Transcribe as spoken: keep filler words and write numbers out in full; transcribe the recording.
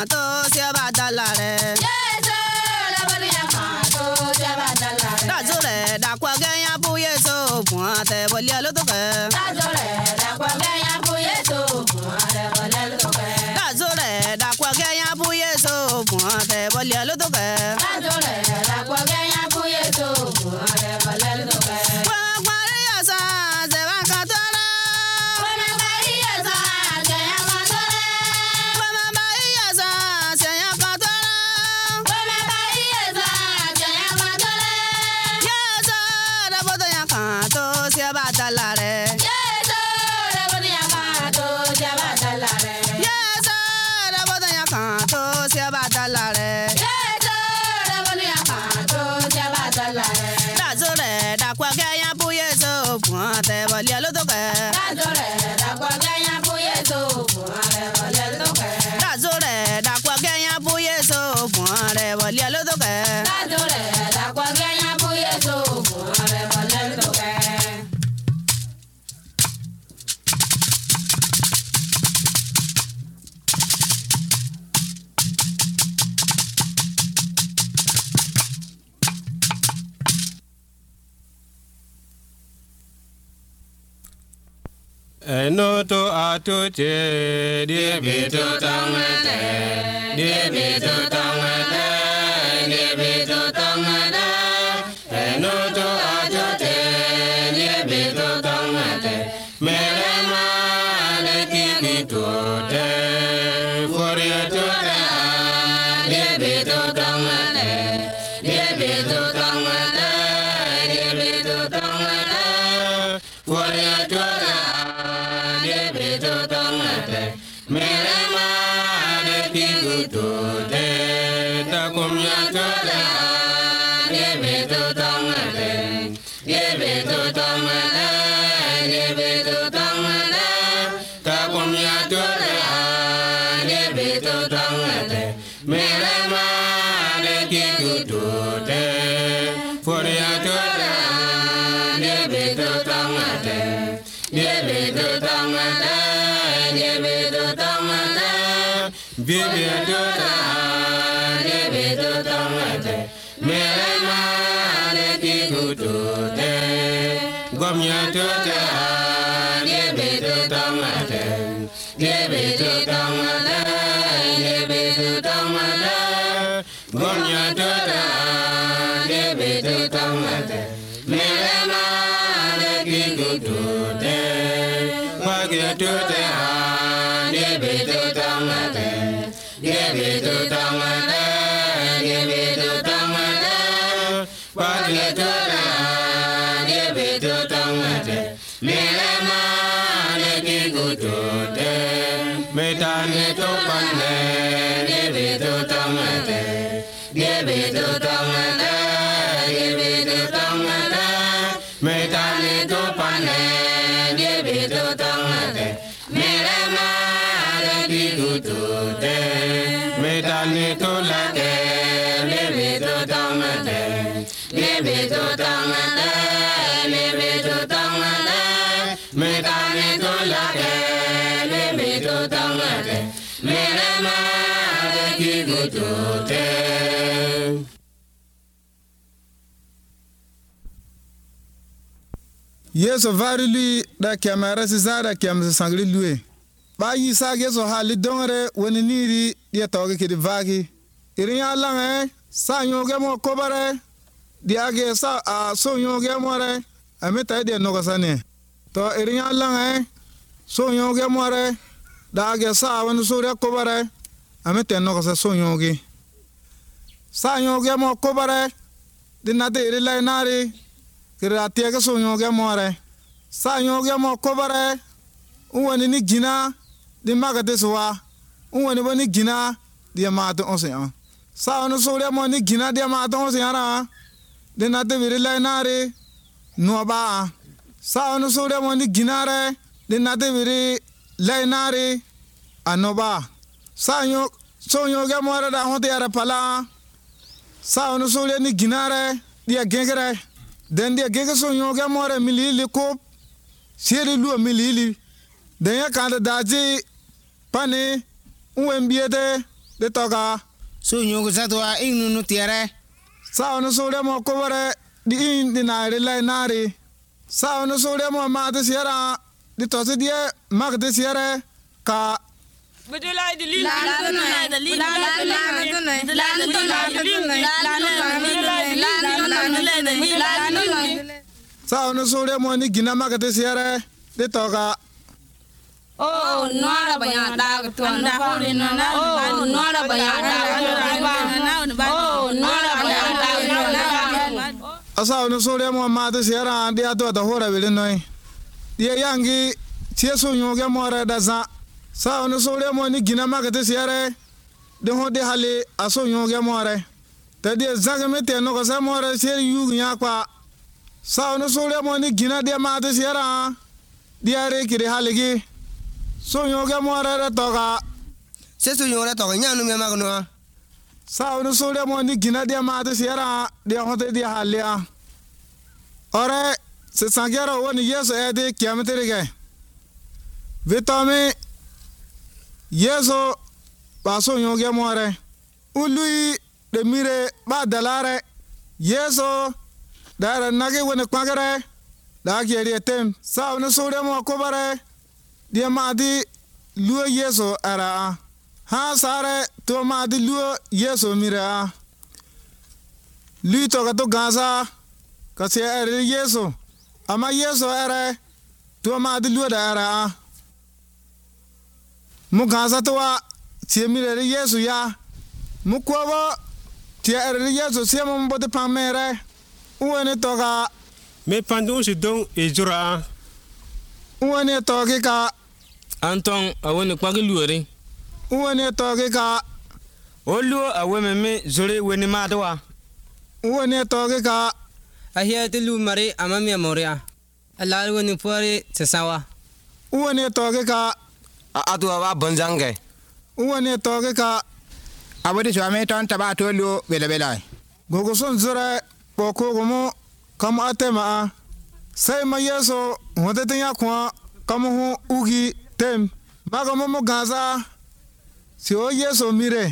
canto se badalare. Yeso da bolia canto se badalare. Da zore da kwa ganya bu yeso puante bolia lo toke. Da zore da kwa ganya bu yeso puante bolia lo toke. Da zore da kwa ganya bu yeso puante bolia lo toke. Da zore da kwa ganya bu yeso puante bolia lo toke. Kwa kwa yasa se va cantora. Kwa ma yasa se ya cantora. Kwa ma yasa se ya cantora. Kwa ma yasa se ya cantora. Yeso da bodo ya canto se badalare. Yeso da bolia canto se badalare. Yeso da bodo ya canto se badalare. Yeso da bolia canto se badalare. Da zore da kwa ganya bu yeso puante bolia lo toke. Da zore da kwa ganya bu yeso puante bolia lo toke. Da zore da kwa ganya bu yeso puante bolia lo toke. Da zore da kwa ganya bu yeso puante bolia lo toke. Enoto atote, die beto tangate, die beto tangate, die beto tangate. Enoto atote, die beto tangate, merema le kikitote, foriatote, die beto tangate, die beto tangate, die beto tangate, foriatote. Merema de kigutote, takumyatote, yebeto tangate, yebeto tangate, yebeto tangate, takumyatote, yebeto tangate, merema de kigutote, foriatote, yebeto tangate, yebeto tangate. Bibi tota, bibi tota mate, merema le kigutote, gomya tota, bibi tota mate, bibi tota mate, bibi tota mate, gomya tota, bibi tota mate, merema le kigutote, magya tota, bibi tota mate. Give it to Tamata, give it to Tamata, but let her give it to Tamata. Melema, let it go to them. Metane to Pane, give it to Tamata, give it to Tamata, give it to Tamata. Metane to Pane, give it to Tamata. Melema, let it go to them. Metane to la te, leve to tamate, leve to tamate, leve to tamate. Metane to la te, leve to tamate, merema de kigutote. Yeso vari lui da kamera si zara kam se sangri lui. Ba yi sa yeso hali dongre woni niri dia toge kidi vagi. Irin ya lange sa nyoge mo kobare dia ge sa a so nyoge mo re ameta dia no kasane. To irin ya lange so nyoge mo re da ge sa woni so re kobare ameta no kasa so nyoge. Sa nyoge mo kobare dinate iri lai nari kira tiega so nyoge mo re. Sa nyoge mo kobare woni ni gina di maga deswa woni boni gina di mato onse sa no so le mo ni gina di mato onse ara de na de vire lai nare no ba sa no so le mo ni gina re de na de vire lai nare anoba sa yo so yo ga mo ra da hote ara pala sa no so le ni gina re di gengere den di genge so yo ga mo re milili ko seri lu milili den ya kan da ji pane uwen biede de toka so nyogo zato a inu no tiere sa ono sore mo kobare di in di nare lai nare sa ono sore mo ma de siara di to se die mag de siara ka Bedulai di lila la la la lila la la la la la la la sa ono sore mo ni gina mag de siara de toka Oh, nora banya da to na hore na na oh nora banya da oh nora banya da asa ono sore mo ma de siara di ato da hora bele noi di yangi tieso nyoge mo ra da za sa ono sore mo ni gina mag de siara de ho de hale aso nyoge mo ra te di zaga mete no ko sa mo ra ser yu nya kwa sa ono sore mo ni gina de ma de siara di are ki de hale gi so nyoge mo ra toka se so nyora to nya no me magno sa ono sore mo ni gina de ma de siara de ho de halia ore se sangera woni yeso e de kiametere ge vitame yeso ba so nyoge mo re ului de mire ba dalare yeso dara nage woni kwagare da gere tem sa ono sore mo ko bare dia madi luo yeso ara ha sare to madi luo yeso mira lui to gato gaza ka se are yeso ama yeso ara to madi luo da ara mu gaza to wa ti mira yeso ya mu ko bo ti are yeso se mo bote pamere uone to ga Me pandu si dong e jura. uone to ke ka Anton awone kwagi luore uone to ke ka olu aweme me zore weni madwa uone to ke ka ahia te lu mari amami amoria ala woni pore tsawa uone to ke ka atu wa bonjange uone to ke ka abodi jame ton tabato lu bele bele gogo son zura boko gomo kam atema sai ma yeso wonte tanya kwa kam hu ugi tem maga mo gaza si o yeso mire